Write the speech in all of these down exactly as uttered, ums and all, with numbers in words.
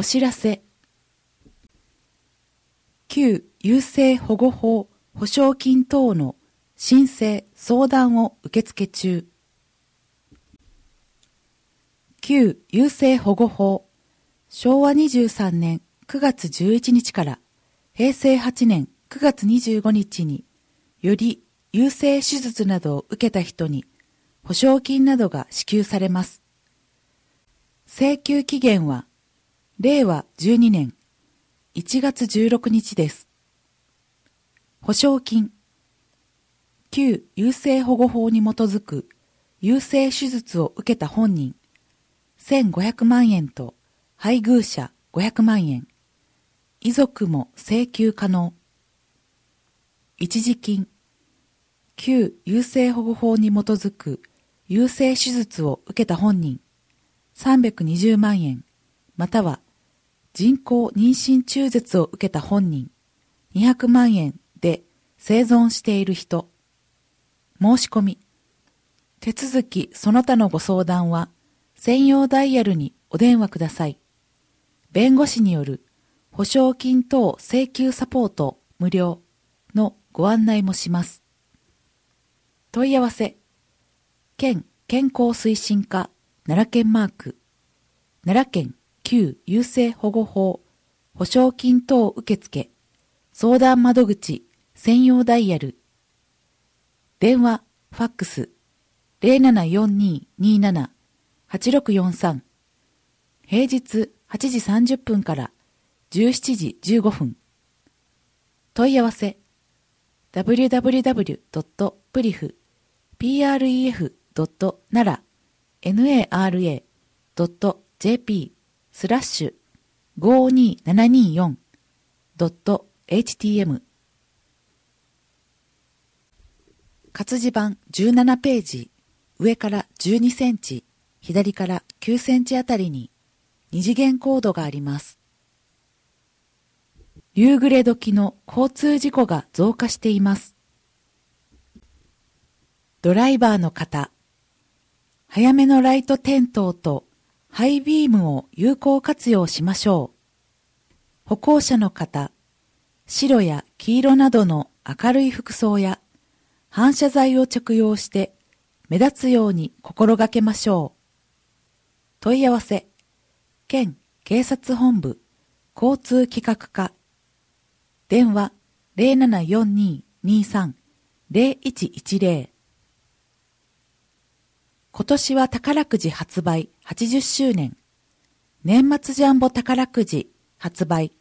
お知らせ。旧優生保護法保証金等の申請・相談を受付中。旧優生保護法、しょうわにじゅうさんねんくがつじゅういちにちからへいせいはちねんくがつにじゅうごにちにより優生手術などを受けた人に保証金などが支給されます。請求期限はれいわじゅうにねんいちがつじゅうろくにちです。保証金、旧優生保護法に基づく優生手術を受けた本人せんごひゃくまんえんと配偶者ごひゃくまんえん、遺族も請求可能。一時金、旧優生保護法に基づく優生手術を受けた本人さんびゃくにじゅうまんえん、または人工妊娠中絶を受けた本人にひゃくまんえんで生存している人。申し込み、手続きその他のご相談は専用ダイヤルにお電話ください。弁護士による保証金等請求サポート無料のご案内もします。問い合わせ、県健康推進課奈良県マーク、奈良県旧優生保護法保証金等受付相談窓口専用ダイヤル、電話、ファックス ゼロななよんにーにーななはちろくよんさん、平日はちじさんじゅっぷんからじゅうしちじじゅうごふん。問い合わせ ダブリューダブリューダブリュードットプリフ プレフ ドット ナラ ドット ジェーピー スラッシュ ごにーななにーよん ドット エイチティーエム 活字版じゅうななページ、上からじゅうにセンチ、左からきゅうセンチあたりに二次元コードがあります。夕暮れ時の交通事故が増加しています。ドライバーの方、早めのライト点灯とハイビームを有効活用しましょう。歩行者の方、白や黄色などの明るい服装や反射材を着用して目立つように心がけましょう。問い合わせ、県警察本部交通企画課、電話 ゼロななよんにーにーさん ゼロいちいちゼロ。今年は宝くじ発売はちじゅっしゅうねん、年末ジャンボ宝くじ発売。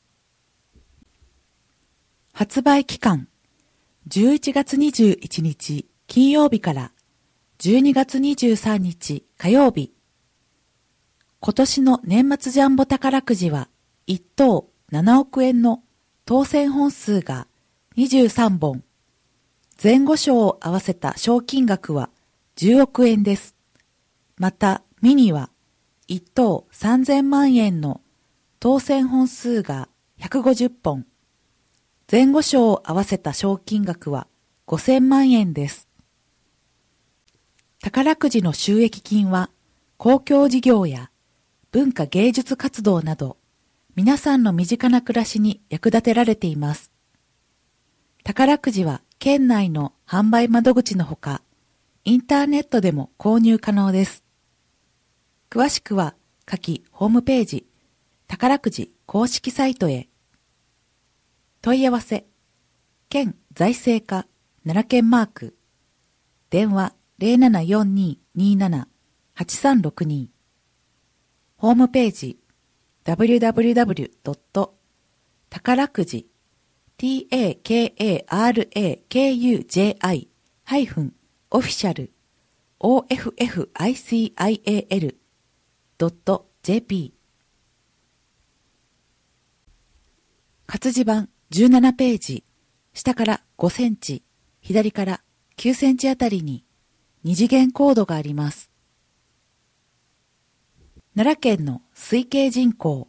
発売期間、じゅういちがつにじゅういちにち金曜日からじゅうにがつにじゅうさんにち火曜日。今年の年末ジャンボ宝くじはいっとうななおくえんの当選本数がにじゅうさんぼん。前後賞を合わせた賞金額はじゅうおくえんです。また、ミニはいっとうさんぜんまんえんの当選本数がひゃくごじゅっぽん。前後賞を合わせた賞金額はごせんまんえんです。宝くじの収益金は公共事業や文化芸術活動など皆さんの身近な暮らしに役立てられています。宝くじは県内の販売窓口のほか、インターネットでも購入可能です。詳しくは下記ホームページ、宝くじ公式サイトへ。問い合わせ、県財政課奈良県マーク、電話 ゼロななよんにーにーななはちさんろくにー、ホームページ ダブリューダブリューダブリュードット 宝くじ オフィシャル オーエフエフアイシーアイエーエル ドット ジェーピー。 活字版じゅうななページ、下からごセンチ、左からきゅうセンチあたりに二次元コードがあります。奈良県の推計人口、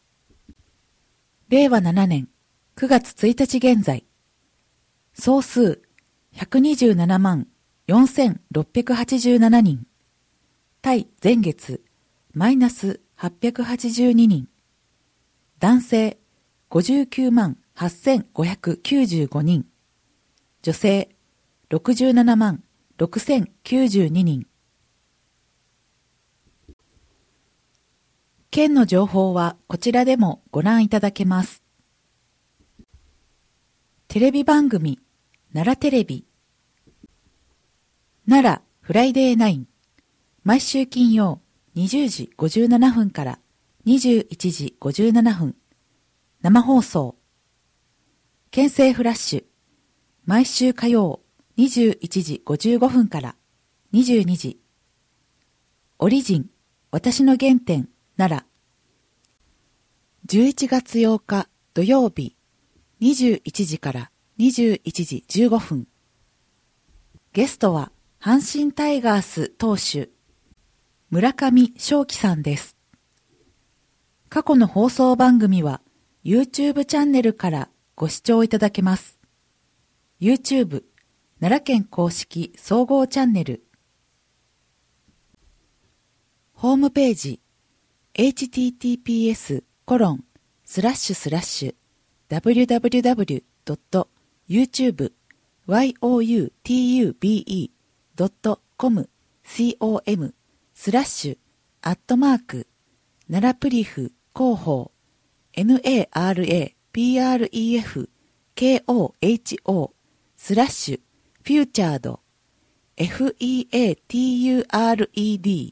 れいわななねんくがつついたち現在、総数ひゃくにじゅうななまんよんせんろっぴゃくはちじゅうななにん、対前月マイナスはっぴゃくはちじゅうににん、 男性ごじゅうきゅうまんはっせんごひゃくきゅうじゅうごにん、女性ろくじゅうななまんろくせんきゅうじゅうににん。県の情報はこちらでもご覧いただけます。テレビ番組、奈良テレビ。奈良フライデーナイン。毎週金曜にじゅうじごじゅうななふんからにじゅういちじごじゅうななふん。生放送。県政フラッシュ。毎週火曜にじゅういちじごじゅうごふんからにじゅうにじ。オリジン、私の原点、奈良。じゅういちがつようか土曜日、にじゅういちじからにじゅういちじじゅうごふん。ゲストは阪神タイガース投手、村上正輝さんです。過去の放送番組は YouTube チャンネルからご視聴いただけます。YouTube 奈良県公式総合チャンネル。ホームページ エイチティーティーピーエス コロンスラッシュスラッシュ ダブリュダブリュダブリュ ドット ユーチューブ ヨートゥブ ドット コム スラッシュアットマーク奈良プリフ広報 NARAPREFKOHO スラッシュフューチャード フィーエーティーユーアールイーディー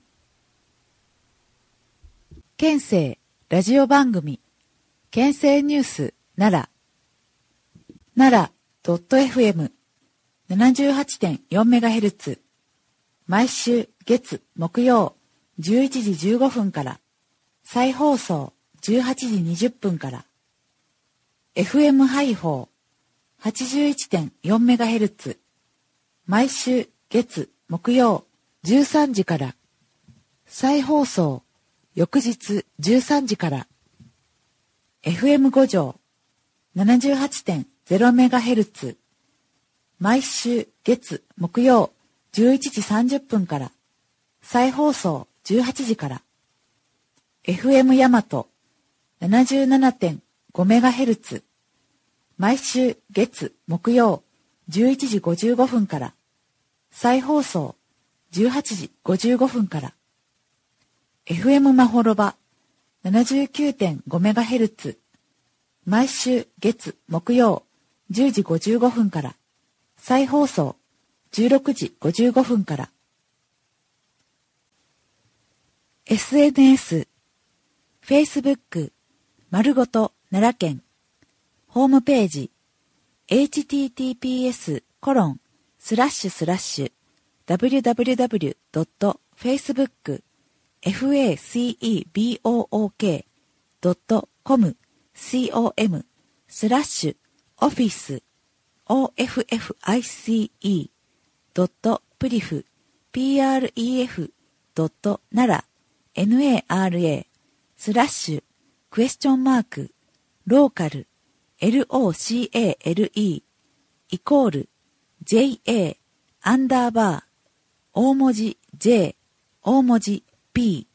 県政ラジオ番組県政ニュース奈良奈良 .fm ななじゅうはちてんよんメガヘルツ 毎週月木曜じゅういちじじゅうごふんから再放送じゅうはちじにじゅっぷんから エフエム 配報 はちじゅういちてんよんメガヘルツ 毎週月木曜じゅうさんじから再放送翌日じゅうさんじから エフエム 五条 ななじゅうはちてんゼロメガヘルツ 毎週月木曜じゅういちじさんじゅっぷんから再放送じゅうはちじから エフエム 大和 ななじゅうななてんごメガヘルツ 毎週月木曜じゅういちじごじゅうごふんから再放送じゅうはちじごじゅうごふんから エフエム まほろば ななじゅうきゅうてんごメガヘルツ 毎週月木曜じゅうじごじゅうごふんから再放送じゅうろくじごじゅうごふんから エスエヌエス、Facebook 丸ごと奈良県ホームページ エイチティーティーピーエス コロンスラッシュスラッシュ ダブリュダブリュダブリュ ドット フェイスブック フェイスブック ドット コム スラッシュオフィス オフィス ドット プリフ プレフ ドット 奈良 ナラ スラッシュクエスチョンマークローカル ローカル イコール ジェイエー アンダーバー大文字 J 大文字 P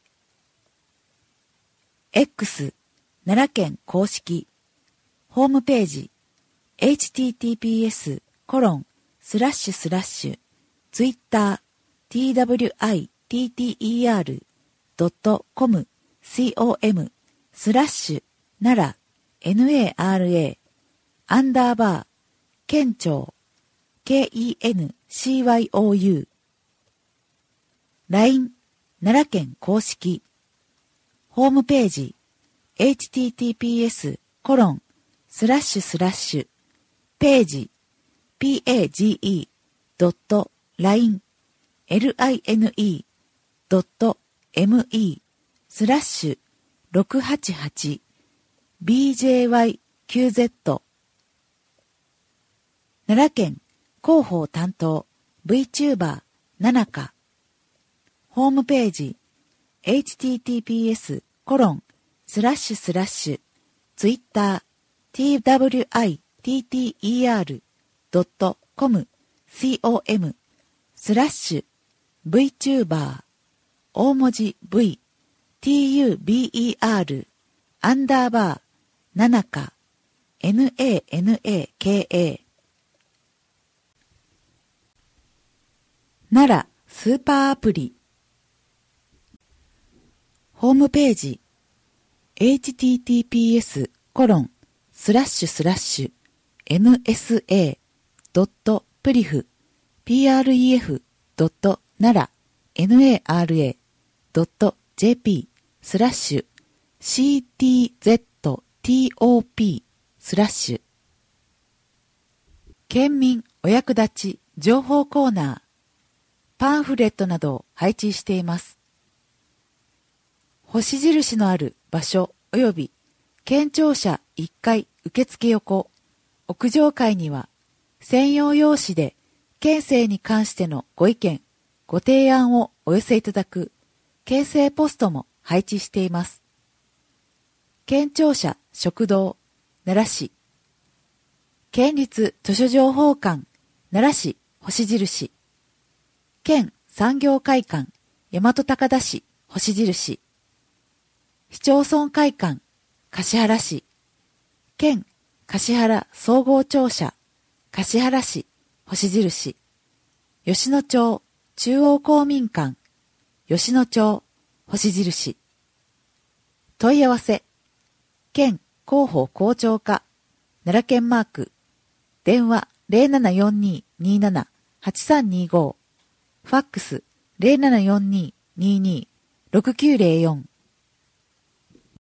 X 奈良県公式ホームページ エイチティーティーピーエス コロンスラッシュスラッシュツイッター ティーダブリューアイティーティーイーアール ドット コム スラッシュ奈良 ナラ アンダーバー県庁 ケーイーエヌシーワイオーユー ライン 奈良県公式ホームページ エイチティーティーピーエス コロンスラッシュスラッシュページ ページ ドット ライン ライン ドット メスラッシュろくはちはち ビージェーワイキューゼット 奈良県広報担当 VTuber ななかホームページ エイチティーティーピーエス コロンスラッシュスラッシュツイッター ティーダブリューアイティーティーイーアール ドット コム スラッシュ VTuber 大文字 V ティーユービーイーアール アンダーバーななか、ナナ奈良スーパーアプリ。ホームページ エイチティーティーピーエスコロンスラッシュスラッシュエヌエスエードットプリフピーアールイーエフドットナラナラドットジェーピースラッシュシーティーゼットティーオーピースラッシュ県民お役立ち情報コーナーパンフレットなどを配置しています。星印のある場所及び県庁舎いっかい受付横屋上階には専用用紙で県政に関してのご意見ご提案をお寄せいただく県政ポストも配置しています。県庁舎食堂奈良市県立図書情報館奈良市星印県産業会館大和高田市星印市町村会館橿原市県橿原総合庁舎橿原市星印吉野町中央公民館吉野町星印問い合わせ県広報広聴課奈良県マーク電話 ゼロななよんにーにーななはちさんにーご ファックス ゼロななよんにーにーにーろくきゅうゼロよん